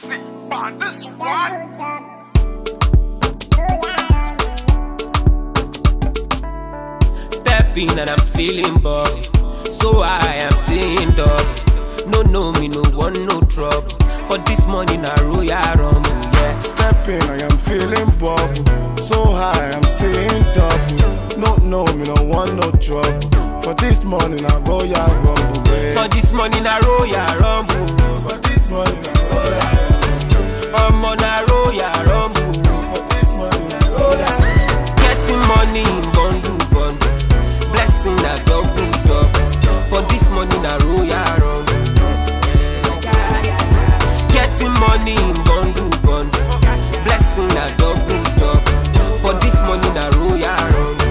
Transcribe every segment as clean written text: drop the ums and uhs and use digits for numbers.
See, find this one. Step in and I'm feeling buggy, so I am seeing dog. No, me no want no trouble. For this money na royal rumble, yeah. Step in, I am feeling bubble. So high, I'm seeing double. No, me no want no trouble. For this money na royal rumble, yeah. For this money na royal rumble. For this money na royal rumble. I'm on a royal rumble. For this money na royal rumble. Getting money in bundle. Blessing na double. For this money na royal rumble. Getting money in bundle. Blessing na double. For this money na royal rumble.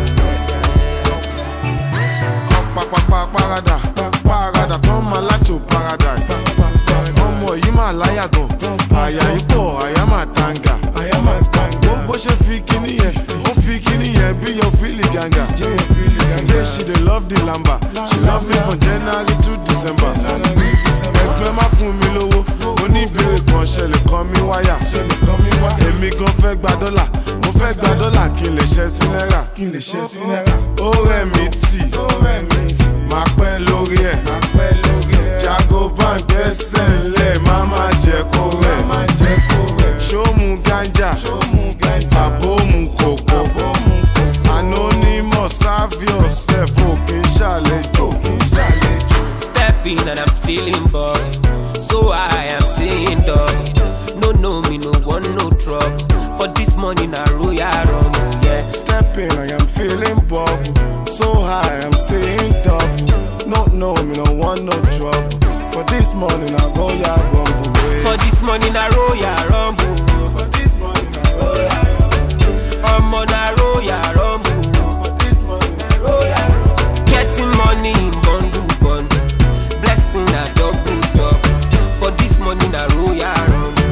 Parada, turn my life to paradise. Ọmọ yìí máa láyà gan, àyà ipò, àyà máa tanga. Bó ṣe fi kíní yẹn, ó fi kíní yẹn bí yóò fílì gàngà. Say she dey love the lamba, she love me from January to December. Ẹgbẹ́ má fún mi lówó, oníbèrè kan ṣẹlẹ̀ kan mi wáyà. Èmi gan fẹ́ gba dọ́là, mo fẹ́ gba dọ́là kí n lè ṣẹ́ sí náírà. Ó rẹ̀ mí tì, máa pẹ́ lórí ẹ̀. Jago bá ń gbẹ́sẹ̀ ńlẹ̀, má má jẹ́ kó rẹ̀. Ṣó mu ganja, àbó mu kòkó. Anonymous, serve yourself, ò kì í ṣàlejò. Step in and I'm feeling buggy, so I am seeing doggy. No, me no want no trouble. For this money na royal rumble, yeah. Step in, I am feeling bubble. So high, I'm seeing double. No, me no want no trouble. For this money na royal rumble, yeah. For this money na royal rumble. For this money na royal rumble. I'm on a royal rumble. For this money na royal rumble. Getting money in bundle. Blessing na double. For this money na royal rumble.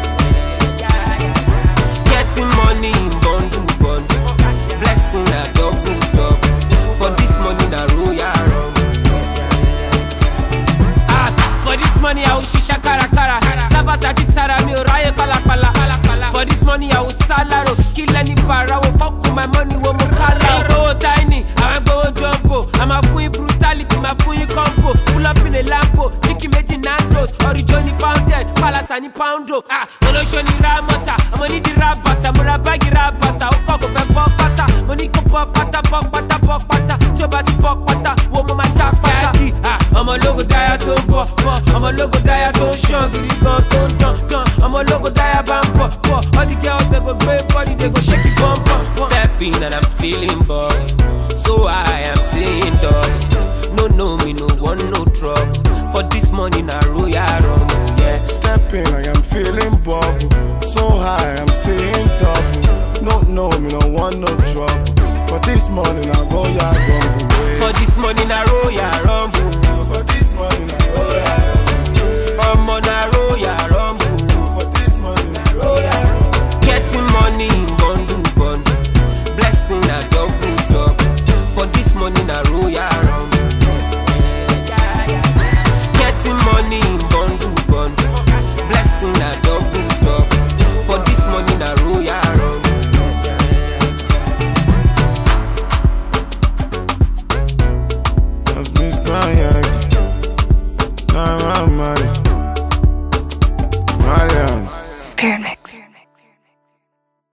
Getting money in bundle. Blessing na double. For this money na royal rumble. For this money I will shisha kara. Sabasaki sara mi oraye pala. For this money I will salaro. Kill any para, will fuck with my money, wo mo kala. I go tiny, I go jumbo. I'm a full brutality, my full combo. Pull up in a lampo, chicken making nandos. Originally pounded, palace and poundo. Oloshoni ramota, I'm gonna need the rabata. Murabagi rabata, ukoko fe pop pata. Money ko pop pata. Chobati pop pata, wo mo mata pata. I'm a logo diet to pop. I'm a logo diet to shun. I'm a logo diet bump. All the girls they go great body, they go shake it bump. Step in and I'm feeling buggy, so I am seeing doggy. No, me no want no trouble. For this money na royal rumble, yeah. Step in, I am feeling bubble. So high, I'm seeing double. No, me no want no trouble. For this money na royal rumble, yeah. For this money na royal rumble. For this money na royal rumble. I'm on a royal rumble. For this money na royal rumble. Getting money in bundle. Blessing na double. For this money na royal rumble. Getting money in bundle. Blessing na double. For this money na royal rumble. That's Mr. Yankee. Nah, Malians. Spirit Mix.